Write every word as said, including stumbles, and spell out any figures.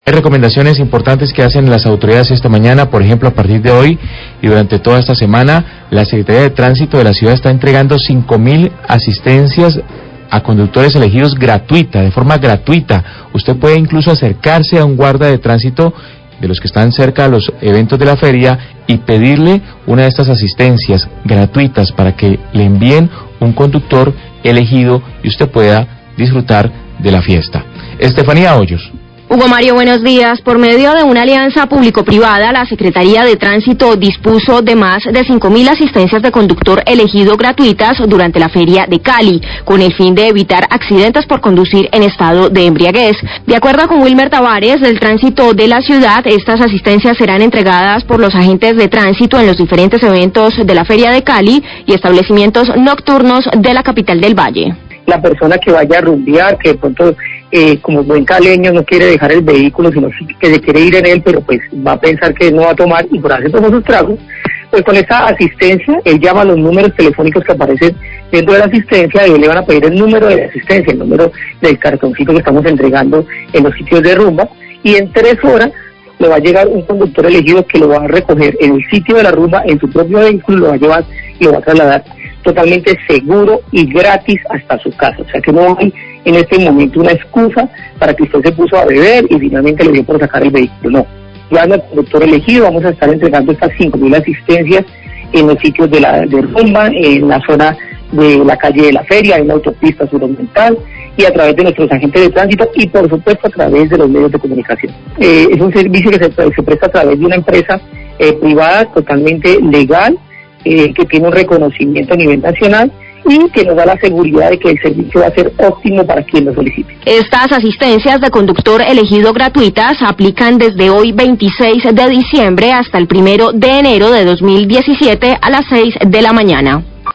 Hay recomendaciones importantes que hacen las autoridades esta mañana. Por ejemplo, a partir de hoy y durante toda esta semana, la Secretaría de Tránsito de la ciudad está entregando cinco mil asistencias a conductores elegidos gratuita, de forma gratuita. Usted puede incluso acercarse a un guarda de tránsito de los que están cerca a los eventos de la feria y pedirle una de estas asistencias gratuitas para que le envíen un conductor elegido y usted pueda disfrutar de la fiesta. Estefanía Hoyos. Hugo Mario, buenos días. Por medio de una alianza público-privada, la Secretaría de Tránsito dispuso de más de cinco mil asistencias de conductor elegido gratuitas durante la Feria de Cali, con el fin de evitar accidentes por conducir en estado de embriaguez. De acuerdo con Wilmer Tavares, del Tránsito de la ciudad, estas asistencias serán entregadas por los agentes de tránsito en los diferentes eventos de la Feria de Cali y establecimientos nocturnos de la capital del Valle. La persona que vaya a rumbear, que de pronto eh, como buen caleño no quiere dejar el vehículo, sino que se quiere ir en él, pero pues va a pensar que no va a tomar y por hacer todos sus tragos, pues con esa asistencia, él llama a los números telefónicos que aparecen dentro de la asistencia y le van a pedir el número de asistencia, el número del cartoncito que estamos entregando en los sitios de rumba, y en tres horas le va a llegar un conductor elegido que lo va a recoger en el sitio de la rumba, en su propio vehículo, lo va a llevar y lo va a trasladar totalmente seguro y gratis hasta su casa. O sea que no hay en este momento una excusa para que usted se puso a beber y finalmente le dio por sacar el vehículo. No, ya el conductor elegido vamos a estar entregando estas cinco mil asistencias en los sitios de la de rumba, en la zona de la calle de la feria, en la autopista suroriental y a través de nuestros agentes de tránsito y por supuesto a través de los medios de comunicación. Eh, es un servicio que se, se presta a través de una empresa eh, privada totalmente legal, Eh, que tiene un reconocimiento a nivel nacional y que nos da la seguridad de que el servicio va a ser óptimo para quien lo solicite. Estas asistencias de conductor elegido gratuitas aplican desde hoy veintiséis de diciembre hasta el primero de enero de dos mil diecisiete a las seis de la mañana.